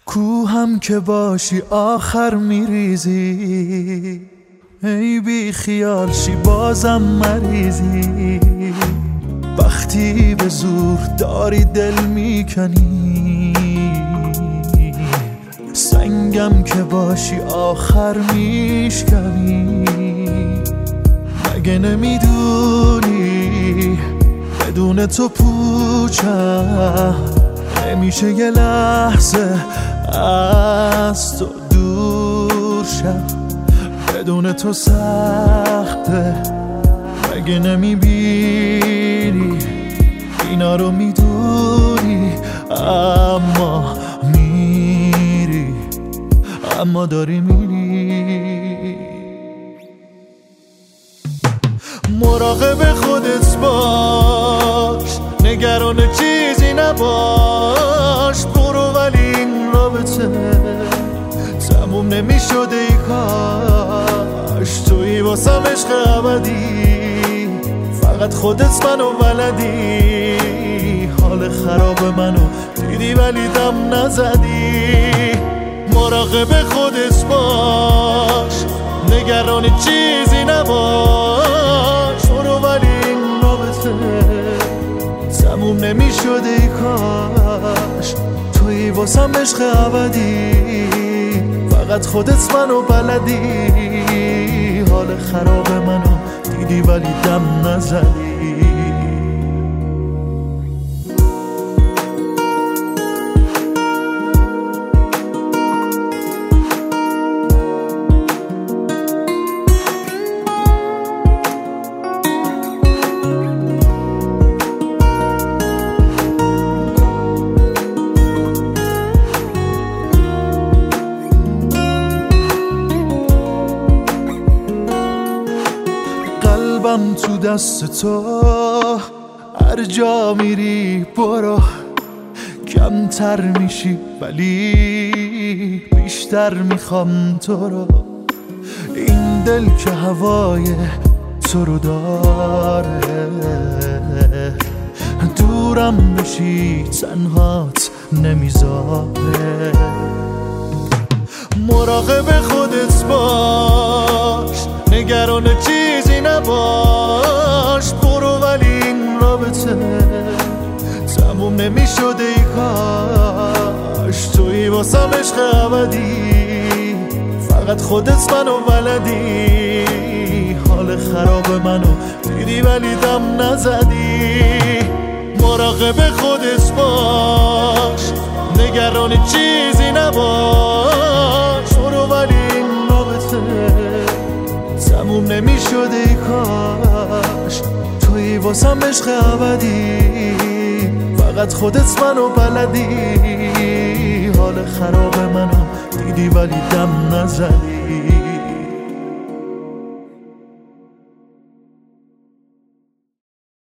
کوهم که باشی آخر میریزی، ای بی خیال شی بازم مریضی. وقتی به زور داری دل میکنی، سنگم که باشی آخر میشکنی. مگه نمیدونی بدون تو پوچم نمیشه یه لحظه از تو دور شم. بدون تو سخته، مگه نمیبینی اینا رو میدونی، اما میری، اما داری میری. مراقب خودت باش، نگران چیزی نباش. برو ولی این رابطه تموم نمیشد ای کاش. تویی واسم عشق ابدی، فقط خودت منو بلدی. حال خراب منو دیدی ولی دم نزدی. مراقب خودت باش، نگران چیزی نباش. برو ولی این رابطه تموم نمیشد ای کاش. تویی واسم عشق ابدی، فقط خودت منو بلدی. حال خراب منو دیدی ولی دم نزدی. قلبم تو دست تو، هر جا میری برو. کمتر میشی ولی بیشتر میخوام تو رو. این دل که هوای تو رو داره، دورم بشی تنهات نمیذاره. مراقب خودت باش، نگران چیزی نباش. برو ولی این رابطه تموم نمیشد ای کاش. تویی واسم عشق ابدی، فقط خودت منو بلدی. حال خراب منو دیدی ولی دم نزدی. مراقب خودت باش، نگران چیزی نباش. برو ولی این رابطه تموم نمیشد ای کاش. تویی واسم عشق ابدی، فقط خودت منو بلدی. حال خراب منو دیدی ولی دم نزدی.